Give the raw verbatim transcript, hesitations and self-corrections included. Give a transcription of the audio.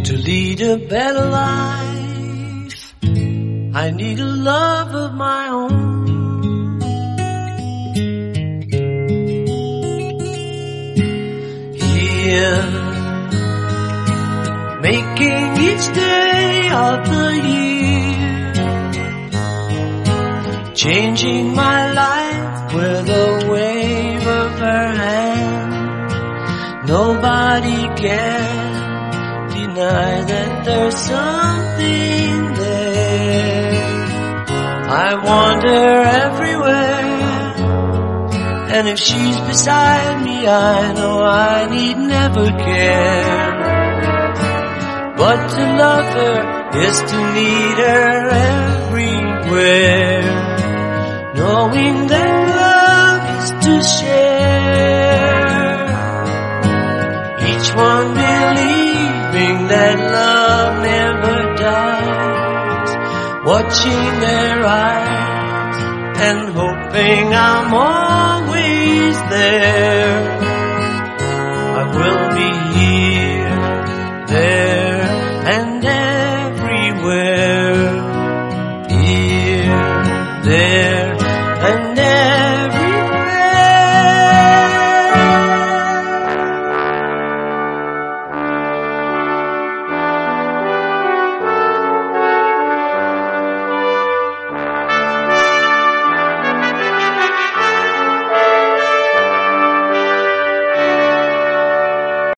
To lead a better life, I need a love of my own. Here, making each day of the year, changing my life with a wave of her hand. Nobody can deny that there's something there. I wander everywhere, and if she's beside me, I know I need never care. But to love her is to need her everywhere, knowing that love is to share. Each one believing that love never dies, watching their eyes and hoping I'm always there. I will be here, there, and everywhere. Here, there,